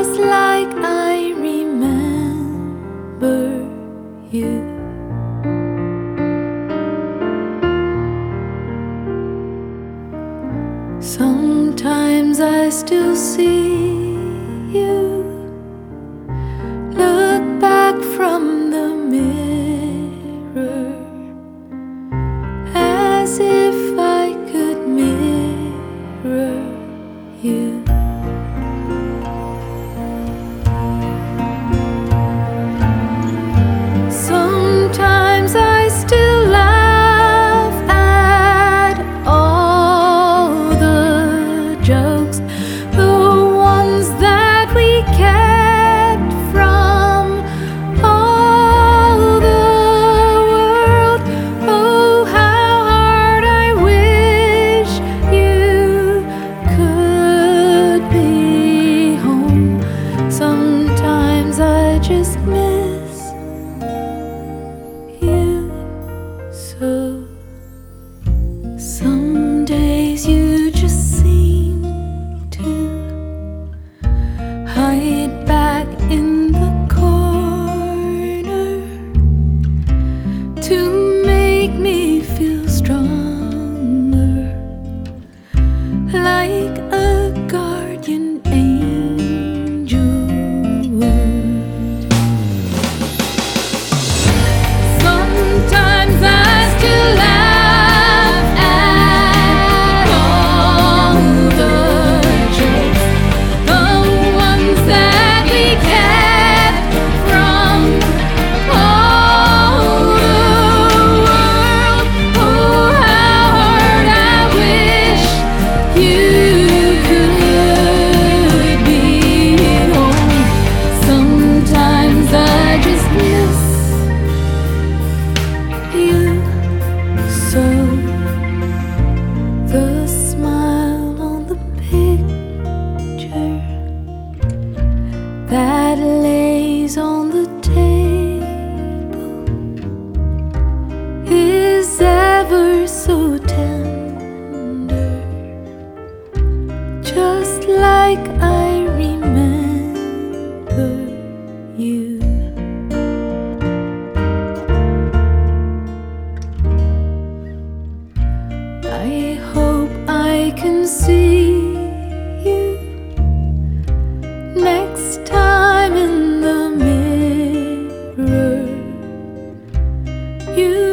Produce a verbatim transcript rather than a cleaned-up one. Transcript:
just like I remember you. Sometimes I still see you look back from the mirror, as if I could mirror you. Sometimes I still laugh at all the jokes, the ones that we kept from all the world. Oh, how hard I wish you could be home. Sometimes I just miss you so. Some days you just seem to hide back in the corner to make me feel stronger, like a guardian angel would. Sometimes I still laugh at all the jokes, the ones that we kept from all the world. Oh, how hard I wish you could be home. Sometimes I just miss you so. The smile on the picture that lays on the table is ever so tender, just like I remember you. I hope I can see you next time in the mirror. You